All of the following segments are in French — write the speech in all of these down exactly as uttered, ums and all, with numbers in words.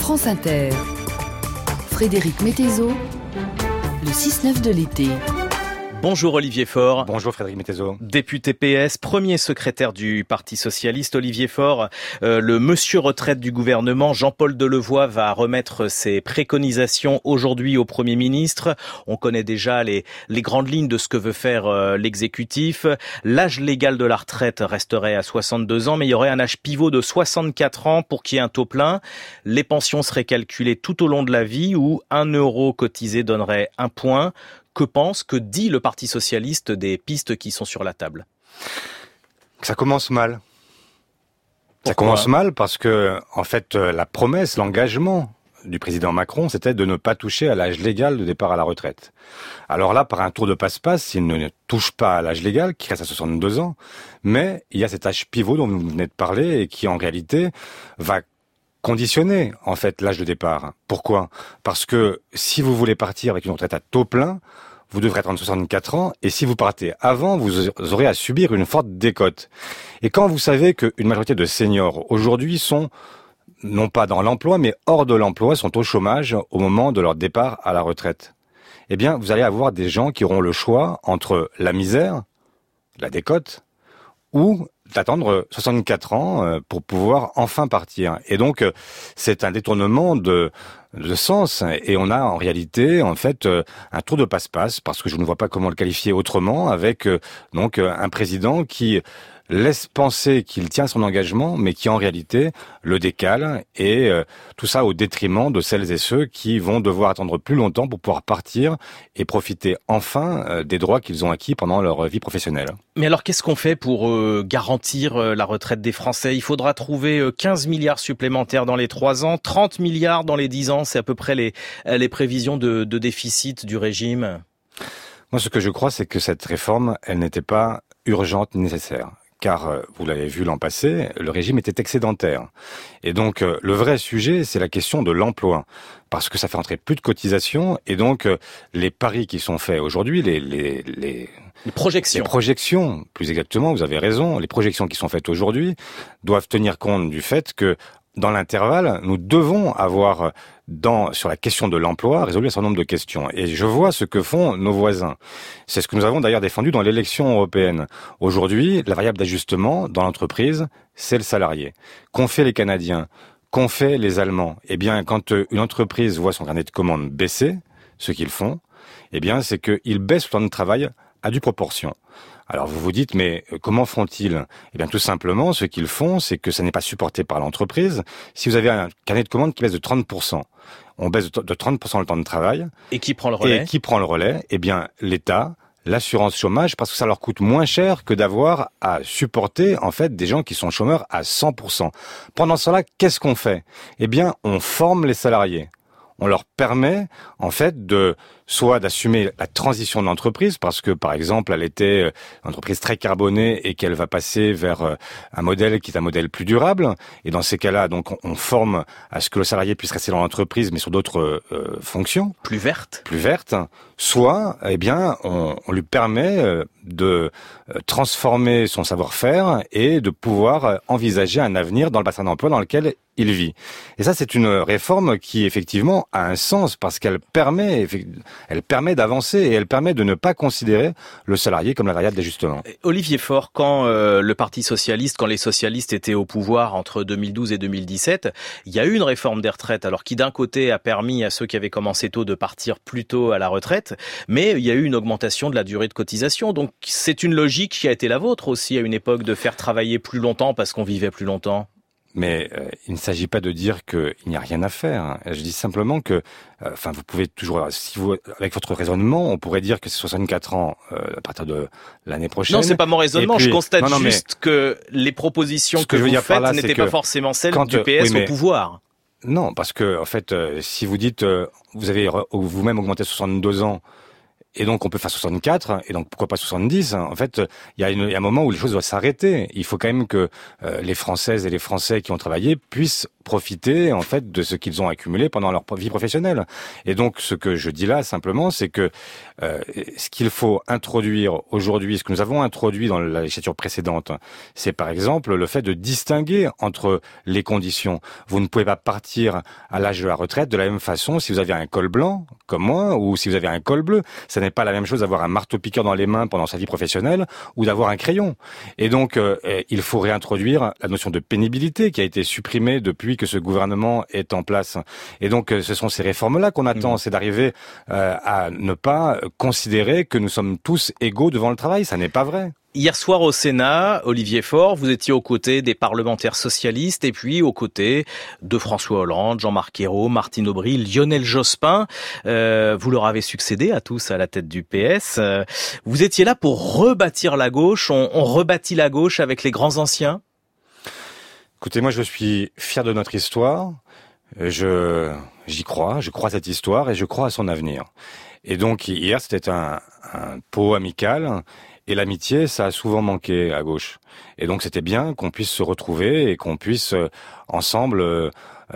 France Inter. Frédéric Mettezo, le six neuf de l'été. Bonjour Olivier Faure. Bonjour Frédéric Mettezo. Député P S, premier secrétaire du Parti Socialiste. Olivier Faure, euh, le monsieur retraite du gouvernement, Jean-Paul Delevoye, va remettre ses préconisations aujourd'hui au Premier ministre. On connaît déjà les, les grandes lignes de ce que veut faire euh, l'exécutif. L'âge légal de la retraite resterait à soixante-deux ans, mais il y aurait un âge pivot de soixante-quatre ans pour qu'il y ait un taux plein. Les pensions seraient calculées tout au long de la vie où un euro cotisé donnerait un point. Que pense, que dit le Parti Socialiste des pistes qui sont sur la table ? Ça commence mal. Pourquoi ? Ça commence mal parce que, en fait, la promesse, l'engagement du président Macron, c'était de ne pas toucher à l'âge légal de départ à la retraite. Alors là, par un tour de passe-passe, il ne touche pas à l'âge légal, qui reste à soixante-deux ans, mais il y a cet âge pivot dont vous venez de parler et qui, en réalité, va conditionner, en fait, l'âge de départ. Pourquoi ? Parce que si vous voulez partir avec une retraite à taux plein, vous devrez attendre soixante-quatre ans, et si vous partez avant, vous aurez à subir une forte décote. Et quand vous savez qu'une majorité de seniors, aujourd'hui, sont non pas dans l'emploi, mais hors de l'emploi, sont au chômage au moment de leur départ à la retraite, eh bien, vous allez avoir des gens qui auront le choix entre la misère, la décote, ou d'attendre soixante-quatre ans pour pouvoir enfin partir. Et donc, c'est un détournement de, de sens. Et on a en réalité, en fait, un tour de passe-passe, parce que je ne vois pas comment le qualifier autrement, avec donc un président qui laisse penser qu'il tient son engagement, mais qui en réalité le décale, et euh, tout ça au détriment de celles et ceux qui vont devoir attendre plus longtemps pour pouvoir partir et profiter enfin euh, des droits qu'ils ont acquis pendant leur vie professionnelle. Mais alors qu'est-ce qu'on fait pour euh, garantir euh, la retraite des Français ? Il faudra trouver euh, quinze milliards supplémentaires dans les trois ans, trente milliards dans les dix ans, c'est à peu près les, les prévisions de, de déficit du régime. Moi, ce que je crois, c'est que cette réforme, elle n'était pas urgente ni nécessaire. Car, vous l'avez vu l'an passé, le régime était excédentaire. Et donc, le vrai sujet, c'est la question de l'emploi. Parce que ça fait entrer plus de cotisations, et donc, les paris qui sont faits aujourd'hui, les, les, les, les projections. Les projections, plus exactement, vous avez raison, les projections qui sont faites aujourd'hui doivent tenir compte du fait que, dans l'intervalle, nous devons avoir, dans, sur la question de l'emploi, résolu un certain nombre de questions. Et je vois ce que font nos voisins. C'est ce que nous avons d'ailleurs défendu dans l'élection européenne. Aujourd'hui, la variable d'ajustement dans l'entreprise, c'est le salarié. Qu'ont fait les Canadiens ? Qu'ont fait les Allemands ? Eh bien, quand une entreprise voit son carnet de commandes baisser, ce qu'ils font, eh bien, c'est qu'ils baissent le temps de travail à due proportion. Alors vous vous dites, mais comment font-ils ? Eh bien tout simplement, ce qu'ils font, c'est que ça n'est pas supporté par l'entreprise. Si vous avez un carnet de commandes qui baisse de trente pour cent, on baisse de trente pour cent le temps de travail. Et qui prend le relais ? Et qui prend le relais ? Eh bien l'État, l'assurance chômage, parce que ça leur coûte moins cher que d'avoir à supporter en fait des gens qui sont chômeurs à cent pour cent. Pendant cela, qu'est-ce qu'on fait ? Eh bien on forme les salariés. On leur permet, en fait, de soit d'assumer la transition de l'entreprise, parce que, par exemple, elle était une entreprise très carbonée et qu'elle va passer vers un modèle qui est un modèle plus durable. Et dans ces cas-là, donc, on forme à ce que le salarié puisse rester dans l'entreprise, mais sur d'autres euh, fonctions. Plus vertes. Plus vertes. Soit, eh bien, on, on lui permet de transformer son savoir-faire et de pouvoir envisager un avenir dans le bassin d'emploi dans lequel il vit. Et ça, c'est une réforme qui, effectivement, a un sens parce qu'elle permet, elle permet d'avancer et elle permet de ne pas considérer le salarié comme la variable d'ajustement. Olivier Faure, quand euh, le Parti Socialiste, quand les socialistes étaient au pouvoir entre deux mille douze et deux mille dix-sept, il y a eu une réforme des retraites, alors qui d'un côté a permis à ceux qui avaient commencé tôt de partir plus tôt à la retraite, mais il y a eu une augmentation de la durée de cotisation. Donc c'est une logique qui a été la vôtre aussi à une époque de faire travailler plus longtemps parce qu'on vivait plus longtemps. Mais euh, il ne s'agit pas de dire qu'il n'y a rien à faire. Je dis simplement que, euh, enfin, vous pouvez toujours, si vous, avec votre raisonnement, on pourrait dire que c'est soixante-quatre ans euh, à partir de l'année prochaine. Non, c'est pas mon raisonnement. Puis, je constate non, non, juste que les propositions que, que vous faites là, n'étaient pas forcément celles quand, du P S oui, mais, au pouvoir. Non, parce que en fait, euh, si vous dites, euh, vous avez vous-même augmenté soixante-deux ans. Et donc, on peut faire soixante-quatre, et donc pourquoi pas soixante-dix? En fait, il y a, une, il y a un moment où les choses doivent s'arrêter. Il faut quand même que euh, les Françaises et les Français qui ont travaillé puissent profiter, en fait, de ce qu'ils ont accumulé pendant leur vie professionnelle. Et donc, ce que je dis là, simplement, c'est que euh, ce qu'il faut introduire aujourd'hui, ce que nous avons introduit dans la législature précédente, c'est par exemple le fait de distinguer entre les conditions. Vous ne pouvez pas partir à l'âge de la retraite de la même façon si vous avez un col blanc, comme moi, ou si vous avez un col bleu. Ça n'est pas la même chose d'avoir un marteau-piqueur dans les mains pendant sa vie professionnelle ou d'avoir un crayon. Et donc, euh, il faut réintroduire la notion de pénibilité qui a été supprimée depuis que ce gouvernement est en place. Et donc, ce sont ces réformes-là qu'on attend, mmh. c'est d'arriver euh, à ne pas considérer que nous sommes tous égaux devant le travail. Ça n'est pas vrai. Hier soir au Sénat, Olivier Faure, vous étiez aux côtés des parlementaires socialistes et puis aux côtés de François Hollande, Jean-Marc Ayrault, Martine Aubry, Lionel Jospin. Euh, vous leur avez succédé à tous à la tête du P S. Euh, vous étiez là pour rebâtir la gauche. On, on rebâtit la gauche avec les grands anciens. Écoutez, moi je suis fier de notre histoire. Je j'y crois, je crois à cette histoire et je crois à son avenir. Et donc hier c'était un, un pot amical. Et l'amitié, ça a souvent manqué à gauche. Et donc c'était bien qu'on puisse se retrouver et qu'on puisse euh, ensemble euh,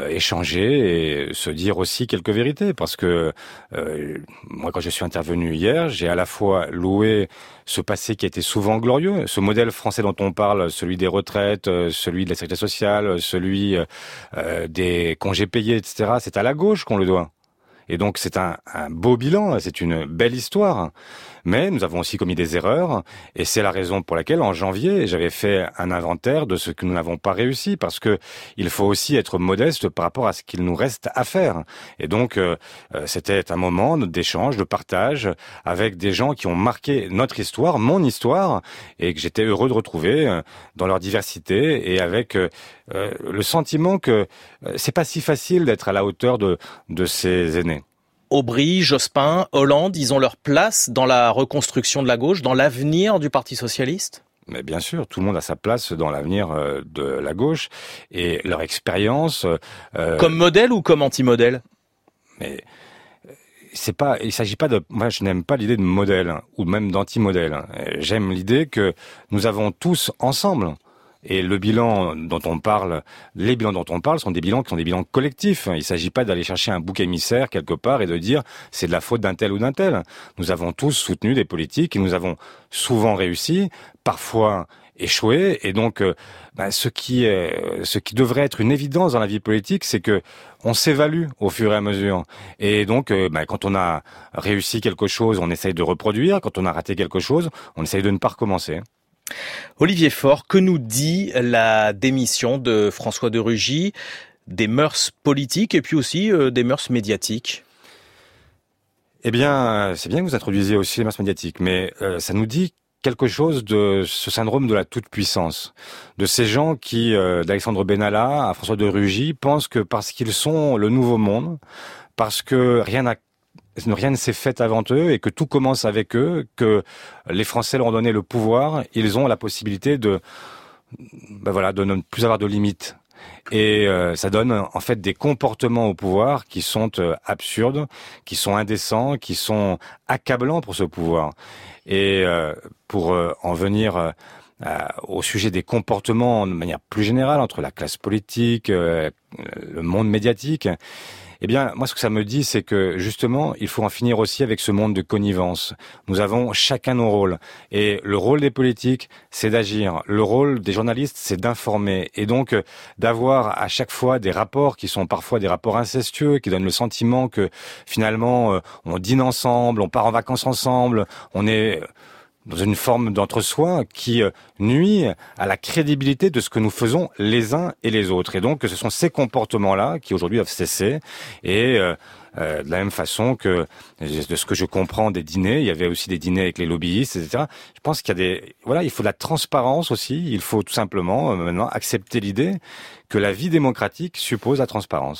échanger et se dire aussi quelques vérités. Parce que euh, moi, quand je suis intervenu hier, j'ai à la fois loué ce passé qui a été souvent glorieux, ce modèle français dont on parle, celui des retraites, celui de la sécurité sociale, celui euh, des congés payés, et cetera. C'est à la gauche qu'on le doit. Et donc c'est un, un beau bilan, c'est une belle histoire. Mais nous avons aussi commis des erreurs, et c'est la raison pour laquelle en janvier j'avais fait un inventaire de ce que nous n'avons pas réussi, parce que il faut aussi être modeste par rapport à ce qu'il nous reste à faire. Et donc euh, c'était un moment d'échange, de partage avec des gens qui ont marqué notre histoire, mon histoire, et que j'étais heureux de retrouver dans leur diversité et avec euh, le sentiment que euh, c'est pas si facile d'être à la hauteur de de ces aînés. Aubry, Jospin, Hollande, ils ont leur place dans la reconstruction de la gauche, dans l'avenir du Parti socialiste ? Mais bien sûr, tout le monde a sa place dans l'avenir de la gauche et leur expérience. Euh... Comme modèle ou comme anti-modèle ? Mais c'est pas, il s'agit pas de. Moi, je n'aime pas l'idée de modèle ou même d'anti-modèle. J'aime l'idée que nous avons tous ensemble. Et le bilan dont on parle, les bilans dont on parle sont des bilans qui sont des bilans collectifs. Il ne s'agit pas d'aller chercher un bouc émissaire quelque part et de dire c'est de la faute d'un tel ou d'un tel. Nous avons tous soutenu des politiques et nous avons souvent réussi, parfois échoué. Et donc, euh, ben, ce qui est, ce qui devrait être une évidence dans la vie politique, c'est que on s'évalue au fur et à mesure. Et donc, euh, ben, quand on a réussi quelque chose, on essaye de reproduire. Quand on a raté quelque chose, on essaye de ne pas recommencer. Olivier Faure, que nous dit la démission de François de Rugy des mœurs politiques et puis aussi euh, des mœurs médiatiques ? Eh bien, c'est bien que vous introduisiez aussi les mœurs médiatiques, mais euh, ça nous dit quelque chose de ce syndrome de la toute-puissance, de ces gens qui, euh, d'Alexandre Benalla à François de Rugy, pensent que parce qu'ils sont le nouveau monde, parce que rien n'a rien ne s'est fait avant eux et que tout commence avec eux, que les Français leur ont donné le pouvoir, ils ont la possibilité de, ben voilà, de ne plus avoir de limites. Et euh, ça donne en fait des comportements au pouvoir qui sont euh, absurdes, qui sont indécents, qui sont accablants pour ce pouvoir. Et euh, pour euh, en venir euh, au sujet des comportements de manière plus générale entre la classe politique, euh, le monde médiatique, eh bien, moi, ce que ça me dit, c'est que, justement, il faut en finir aussi avec ce monde de connivence. Nous avons chacun nos rôles. Et le rôle des politiques, c'est d'agir. Le rôle des journalistes, c'est d'informer. Et donc, d'avoir à chaque fois des rapports qui sont parfois des rapports incestueux, qui donnent le sentiment que, finalement, on dîne ensemble, on part en vacances ensemble, on est dans une forme d'entre-soi qui nuit à la crédibilité de ce que nous faisons les uns et les autres. Et donc, ce sont ces comportements-là qui aujourd'hui doivent cesser. Et euh, euh, de la même façon que, de ce que je comprends des dîners, il y avait aussi des dîners avec les lobbyistes, et cetera. Je pense qu'il y a des, voilà, il faut de la transparence aussi. Il faut tout simplement euh, maintenant accepter l'idée que la vie démocratique suppose la transparence.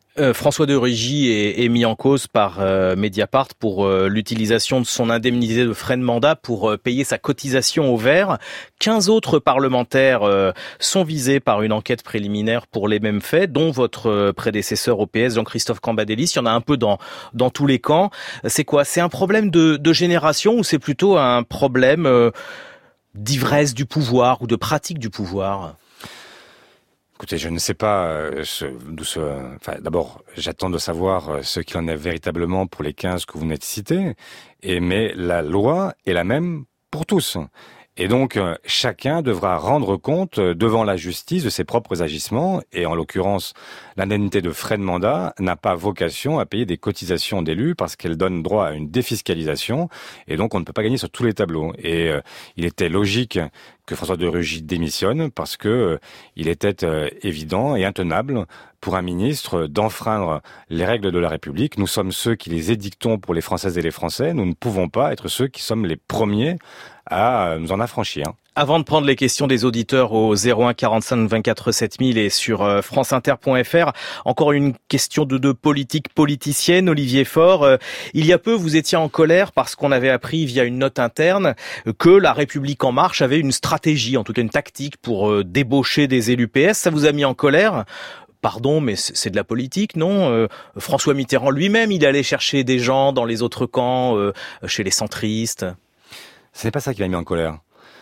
Euh, François de Rugy est, est mis en cause par euh, Mediapart pour euh, l'utilisation de son indemnité de frais de mandat pour euh, payer sa cotisation au vert. quinze autres parlementaires euh, sont visés par une enquête préliminaire pour les mêmes faits, dont votre euh, prédécesseur au P S, Jean-Christophe Cambadélis. Il y en a un peu dans dans tous les camps. C'est quoi? C'est un problème de, de génération ou c'est plutôt un problème euh, d'ivresse du pouvoir ou de pratique du pouvoir? Écoutez, je ne sais pas euh, ce, d'où ce, enfin, d'abord, j'attends de savoir euh, ce qu'il en est véritablement pour les quinze que vous venez de citer. Et, mais la loi est la même pour tous. Et donc, euh, chacun devra rendre compte euh, devant la justice de ses propres agissements. Et en l'occurrence, l'indemnité de frais de mandat n'a pas vocation à payer des cotisations d'élus parce qu'elle donne droit à une défiscalisation. Et donc, on ne peut pas gagner sur tous les tableaux. Et euh, il était logique que François de Rugy démissionne parce que euh, il était euh, évident et intenable pour un ministre d'enfreindre les règles de la République. Nous sommes ceux qui les édictons pour les Françaises et les Français. Nous ne pouvons pas être ceux qui sommes les premiers à nous en affranchir. Avant de prendre les questions des auditeurs au zéro un quarante-cinq vingt-quatre sept mille et sur franceinter point f r, encore une question de, de politique politicienne. Olivier Faure, euh, il y a peu, vous étiez en colère parce qu'on avait appris via une note interne que La République En Marche avait une stratégie, en tout cas une tactique pour euh, débaucher des élus P S. Ça vous a mis en colère ? Pardon, mais c'est de la politique, non ? euh, François Mitterrand lui-même, il allait chercher des gens dans les autres camps, euh, chez les centristes. Ce n'est pas ça qui m'a mis en colère.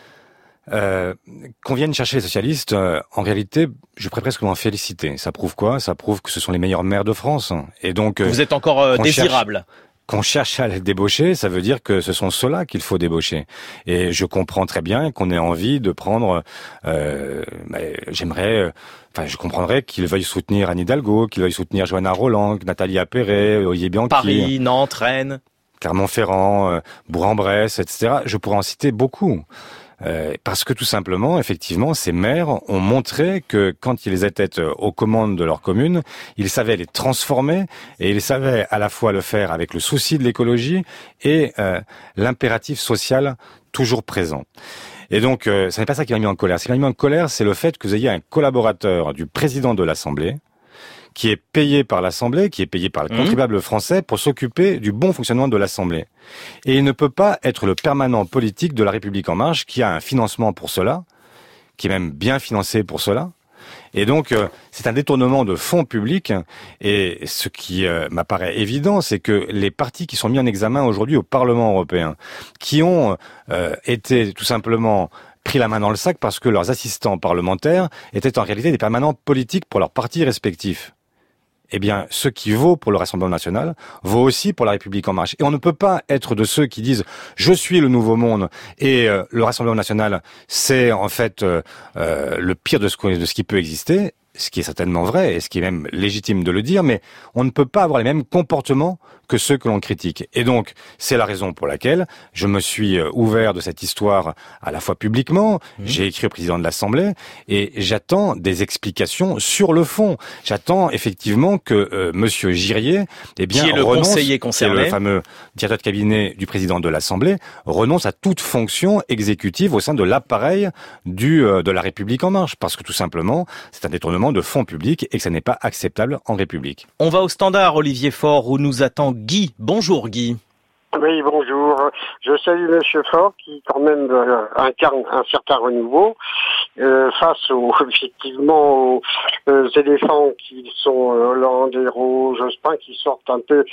Euh, qu'on vienne chercher les socialistes, euh, en réalité, je pourrais presque m'en féliciter. Ça prouve quoi ? Ça prouve que ce sont les meilleurs maires de France. Et donc, euh, vous êtes encore euh, désirable. Cherche... Qu'on cherche à les débaucher, ça veut dire que ce sont ceux-là qu'il faut débaucher. Et je comprends très bien qu'on ait envie de prendre... Euh, bah, j'aimerais... Enfin, je comprendrais qu'ils veuillent soutenir Anne Hidalgo, qu'ils veuillent soutenir Johanna Roland, Nathalie Appéré, Olivier Bianchi... Paris, Nantes, Rennes... Clermont-Ferrand, euh, Bourg-en-Bresse, et cetera. Je pourrais en citer beaucoup. Euh, parce que tout simplement, effectivement, ces maires ont montré que quand ils étaient aux commandes de leur commune, ils savaient les transformer et ils savaient à la fois le faire avec le souci de l'écologie et euh, l'impératif social toujours présent. Et donc, euh, ce n'est pas ça qui m'a mis en colère. Ce qui m'a mis en colère, c'est le fait que vous ayez un collaborateur du président de l'Assemblée qui est payé par l'Assemblée, qui est payé par le contribuable français pour s'occuper du bon fonctionnement de l'Assemblée. Et il ne peut pas être le permanent politique de La République En Marche, qui a un financement pour cela, qui est même bien financé pour cela. Et donc, euh, c'est un détournement de fonds publics. Et ce qui euh, m'apparaît évident, c'est que les partis qui sont mis en examen aujourd'hui au Parlement européen, qui ont euh, été tout simplement pris la main dans le sac parce que leurs assistants parlementaires étaient en réalité des permanents politiques pour leurs partis respectifs. Eh bien, ce qui vaut pour le Rassemblement national vaut aussi pour La République En Marche. Et on ne peut pas être de ceux qui disent « je suis le nouveau monde » et euh, le Rassemblement national, c'est en fait euh, euh, le pire de ce, de ce qui peut exister, ce qui est certainement vrai et ce qui est même légitime de le dire, mais on ne peut pas avoir les mêmes comportements que ceux que l'on critique. Et donc, c'est la raison pour laquelle je me suis ouvert de cette histoire à la fois publiquement, mmh. j'ai écrit au président de l'Assemblée, et j'attends des explications sur le fond. J'attends effectivement que euh, Monsieur Girier, eh bien, qui est le renonce, conseiller concerné, qui est le fameux directeur de cabinet du président de l'Assemblée, renonce à toute fonction exécutive au sein de l'appareil du euh, de La République En Marche, parce que tout simplement, c'est un détournement de fonds publics et que ça n'est pas acceptable en République. On va au standard, Olivier Faure, où nous attend Guy. Bonjour Guy. Oui, bonjour. Je salue Monsieur Faure qui quand même euh, incarne un certain renouveau euh, face aux, effectivement aux euh, éléphants qui sont euh, Hollande, Hérault, Jospin, qui sortent un peu,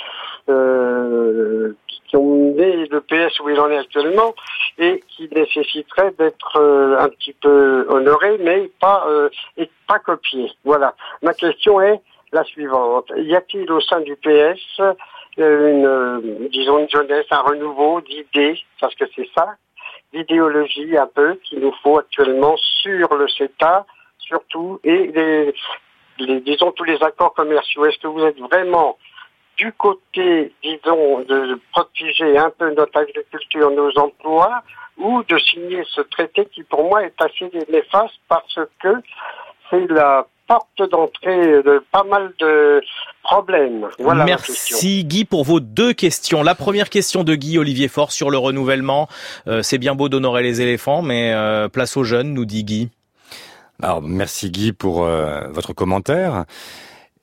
euh, qui ont né le P S où il en est actuellement et qui nécessiteraient d'être euh, un petit peu honorés, mais pas euh, et pas copiés. Voilà. Ma question est la suivante. Y a-t-il au sein du P S une, euh, disons, une jeunesse, un renouveau d'idées, parce que c'est ça, d'idéologie un peu qu'il nous faut actuellement sur le CETA, surtout, et les, les, disons, tous les accords commerciaux. Est-ce que vous êtes vraiment du côté, disons, de protéger un peu notre agriculture, nos emplois, ou de signer ce traité qui, pour moi, est assez néfaste parce que c'est la porte d'entrée de pas mal de problèmes. Voilà. Merci Guy pour vos deux questions. La première question de Guy Olivier Faure sur le renouvellement. Euh, c'est bien beau d'honorer les éléphants, mais euh, place aux jeunes, nous dit Guy. Alors merci Guy pour euh, votre commentaire.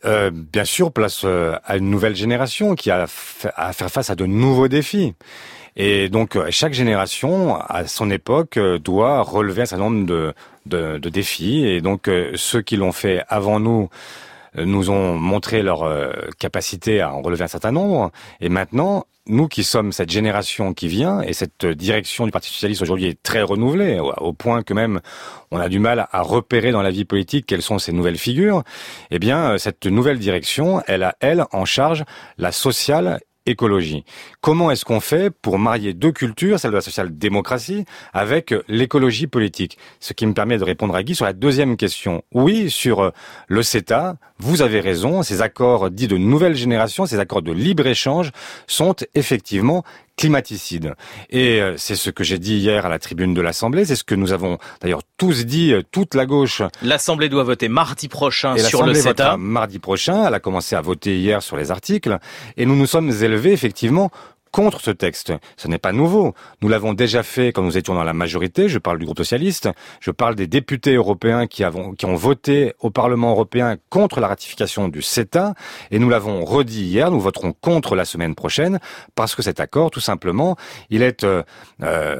euh, bien sûr, place euh, à une nouvelle génération qui a à faire face à de nouveaux défis. Et donc, chaque génération, à son époque, doit relever un certain nombre de, de, de défis. Et donc, ceux qui l'ont fait avant nous nous ont montré leur capacité à en relever un certain nombre. Et maintenant, nous qui sommes cette génération qui vient, et cette direction du Parti socialiste aujourd'hui est très renouvelée, au point que même on a du mal à repérer dans la vie politique quelles sont ces nouvelles figures, eh bien, cette nouvelle direction, elle a, elle, en charge la sociale écologie. Comment est-ce qu'on fait pour marier deux cultures, celle de la social-démocratie, avec l'écologie politique? Ce qui me permet de répondre à Guy sur la deuxième question. Oui, sur le CETA, vous avez raison, ces accords dits de nouvelle génération, ces accords de libre-échange sont effectivement climaticides. Et c'est ce que j'ai dit hier à la tribune de l'Assemblée, c'est ce que nous avons d'ailleurs tous dit, toute la gauche. L'Assemblée doit voter mardi prochain et sur le CETA. Mardi prochain, elle a commencé à voter hier sur les articles, et nous nous sommes élevés effectivement contre ce texte. Ce n'est pas nouveau. Nous l'avons déjà fait quand nous étions dans la majorité. Je parle du groupe socialiste. Je parle des députés européens qui, avons, qui ont voté au Parlement européen contre la ratification du CETA. Et nous l'avons redit hier. Nous voterons contre la semaine prochaine parce que cet accord, tout simplement, il est... Euh, euh,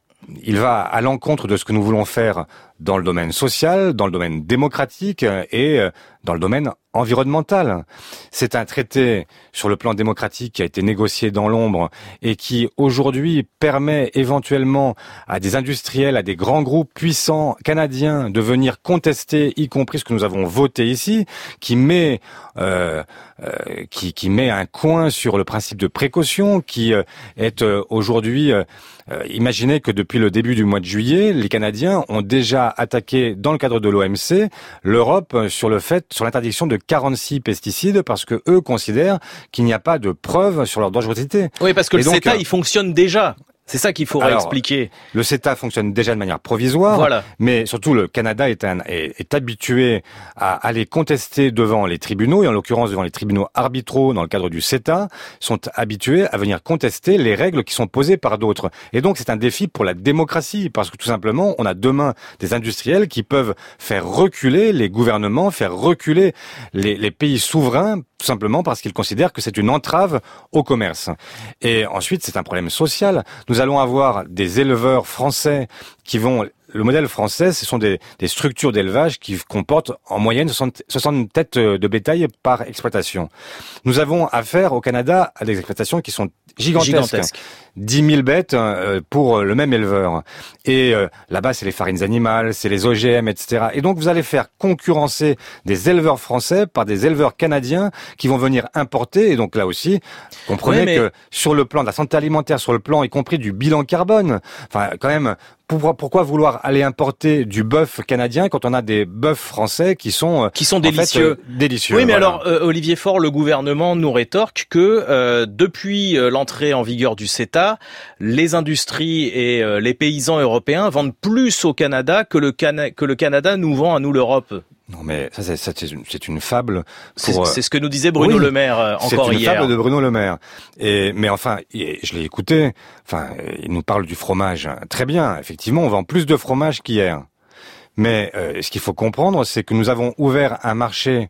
il va à l'encontre de ce que nous voulons faire dans le domaine social, dans le domaine démocratique et dans le domaine environnemental. C'est un traité sur le plan démocratique qui a été négocié dans l'ombre et qui aujourd'hui permet éventuellement à des industriels, à des grands groupes puissants canadiens de venir contester, y compris ce que nous avons voté ici, qui met euh, euh, qui, qui met un coin sur le principe de précaution, qui euh, est euh, aujourd'hui euh, euh, imaginez que depuis le début du mois de juillet, les Canadiens ont déjà attaqué dans le cadre de l'O M C l'Europe sur le fait sur l'interdiction de quarante-six pesticides parce que eux considèrent qu'il n'y a pas de preuves sur leur dangerosité. Oui, parce que et le donc, CETA, euh, il fonctionne déjà. C'est ça qu'il faudrait alors, expliquer. Le CETA fonctionne déjà de manière provisoire, voilà. Mais surtout le Canada est, un, est, est habitué à aller contester devant les tribunaux, et en l'occurrence devant les tribunaux arbitraux dans le cadre du CETA, sont habitués à venir contester les règles qui sont posées par d'autres. Et donc c'est un défi pour la démocratie, parce que tout simplement, on a demain des industriels qui peuvent faire reculer les gouvernements, faire reculer les, les pays souverains, tout simplement parce qu'ils considèrent que c'est une entrave au commerce. Et ensuite, c'est un problème social. Nous allons avoir des éleveurs français qui vont... Le modèle français, ce sont des, des structures d'élevage qui comportent en moyenne soixante, soixante têtes de bétail par exploitation. Nous avons affaire au Canada à des exploitations qui sont gigantesques. Gigantesque. dix mille bêtes pour le même éleveur. Et euh, là-bas, c'est les farines animales, c'est les O G M, et cetera. Et donc, vous allez faire concurrencer des éleveurs français par des éleveurs canadiens qui vont venir importer. Et donc, là aussi, comprenez oui, mais... que sur le plan de la santé alimentaire, sur le plan y compris du bilan carbone, enfin, quand même... Pourquoi, pourquoi vouloir aller importer du bœuf canadien quand on a des bœufs français qui sont qui sont délicieux, fait, euh, délicieux. Oui, mais voilà. alors euh, Olivier Faure, le gouvernement nous rétorque que euh, depuis euh, l'entrée en vigueur du CETA, les industries et euh, les paysans européens vendent plus au Canada que le Cana- que le Canada nous vend à nous l'Europe. Non mais ça c'est, ça, c'est, une, c'est une fable. Pour, c'est, c'est ce que nous disait Bruno oui, Le Maire euh, encore hier. C'est une hier. fable de Bruno Le Maire. Et mais enfin, je l'ai écouté. Enfin, il nous parle du fromage. Très bien. Effectivement, on vend plus de fromage qu'hier. Mais euh, ce qu'il faut comprendre, c'est que nous avons ouvert un marché,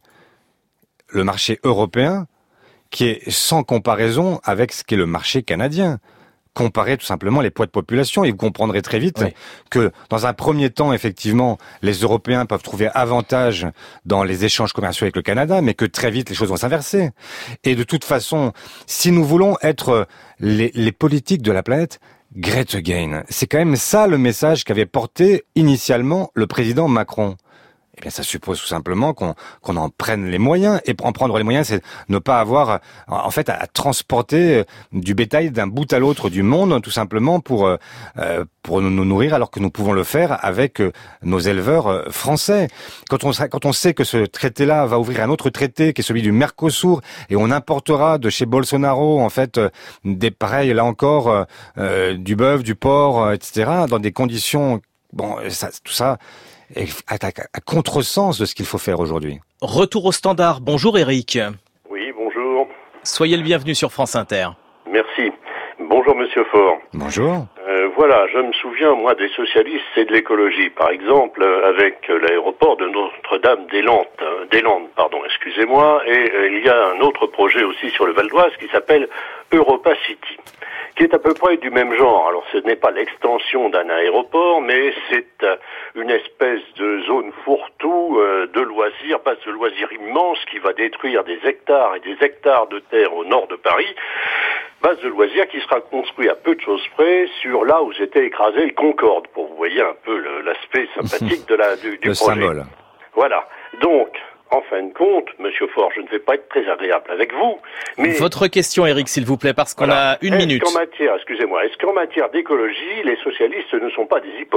le marché européen, qui est sans comparaison avec ce qu'est le marché canadien. Comparer tout simplement les poids de population et vous comprendrez très vite oui. que dans un premier temps, effectivement, les Européens peuvent trouver avantage dans les échanges commerciaux avec le Canada, mais que très vite les choses vont s'inverser. Et de toute façon, si nous voulons être les, les politiques de la planète, Great Again, c'est quand même ça le message qu'avait porté initialement le président Macron. Eh bien, ça suppose tout simplement qu'on, qu'on en prenne les moyens. Et pour en prendre les moyens, c'est ne pas avoir, en fait, à, à transporter du bétail d'un bout à l'autre du monde, tout simplement pour euh, pour nous nourrir, alors que nous pouvons le faire avec euh, nos éleveurs euh, français. Quand on quand on sait que ce traité-là va ouvrir un autre traité, qui est celui du Mercosur, et on importera de chez Bolsonaro, en fait, euh, des pareils, là encore, euh, du bœuf, du porc, euh, et cetera, dans des conditions, bon, ça, tout ça. À, à, à contresens de ce qu'il faut faire aujourd'hui. Retour au standard. Bonjour Eric. Oui, bonjour. Soyez le bienvenu sur France Inter. Merci. Bonjour Monsieur Faure. Bonjour. Euh, voilà, je me souviens, moi, des socialistes et de l'écologie. Par exemple, avec l'aéroport de Notre-Dame-des-Landes, euh, des Landes, pardon, excusez-moi, et euh, il y a un autre projet aussi sur le Val d'Oise qui s'appelle Europa City, qui est à peu près du même genre. Alors, ce n'est pas l'extension d'un aéroport, mais c'est euh, une espèce de zone fourre-tout euh, de loisirs, base de loisirs immense qui va détruire des hectares et des hectares de terre au nord de Paris. Base de loisirs qui sera construit à peu de choses près sur là où s'était écrasé le Concorde, pour vous voyez un peu le, l'aspect sympathique de la, du, du le projet. Symbole. Voilà. Donc, en fin de compte, Monsieur Faure, je ne vais pas être très agréable avec vous, mais... Votre question, Éric, s'il vous plaît, parce qu'on voilà. a une est-ce minute. Qu'en matière, excusez-moi, est-ce qu'en matière d'écologie, les socialistes ne sont pas des hypocrites ?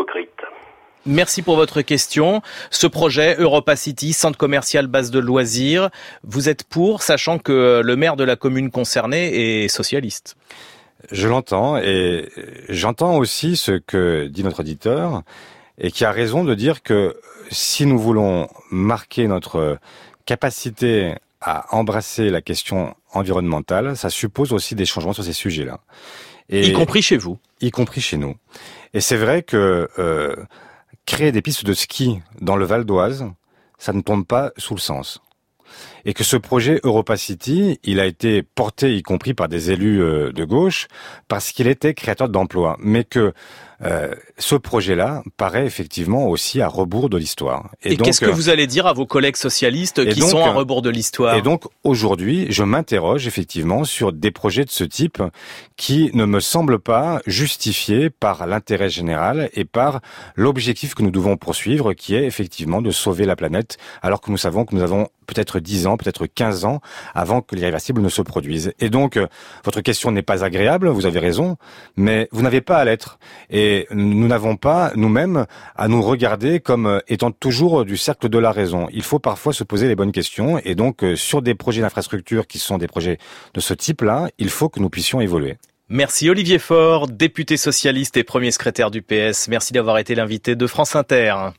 Merci pour votre question. Ce projet, Europa City, centre commercial base de loisirs, vous êtes pour, sachant que le maire de la commune concernée est socialiste. Je l'entends et j'entends aussi ce que dit notre auditeur et qui a raison de dire que si nous voulons marquer notre capacité à embrasser la question environnementale, ça suppose aussi des changements sur ces sujets-là. Et y compris chez vous. Y compris chez nous. Et c'est vrai que euh, créer des pistes de ski dans le Val d'Oise, ça ne tombe pas sous le sens. Et que ce projet Europa City, il a été porté, y compris par des élus euh, de gauche, parce qu'il était créateur d'emplois. Mais que euh, ce projet-là paraît effectivement aussi à rebours de l'histoire. Et, et donc, qu'est-ce que vous allez dire à vos collègues socialistes qui donc, sont à rebours de l'histoire ? Et donc, aujourd'hui, je m'interroge effectivement sur des projets de ce type qui ne me semblent pas justifiés par l'intérêt général et par l'objectif que nous devons poursuivre, qui est effectivement de sauver la planète, alors que nous savons que nous avons peut-être dix ans, peut-être quinze ans avant que l'irréversible ne se produise. Et donc, euh, votre question n'est pas agréable, vous avez raison, mais vous n'avez pas à l'être. Et nous n'avons pas, nous-mêmes, à nous regarder comme étant toujours du cercle de la raison. Il faut parfois se poser les bonnes questions. Et donc, euh, sur des projets d'infrastructure qui sont des projets de ce type-là, il faut que nous puissions évoluer. Merci Olivier Faure, député socialiste et premier secrétaire du P S. Merci d'avoir été l'invité de France Inter.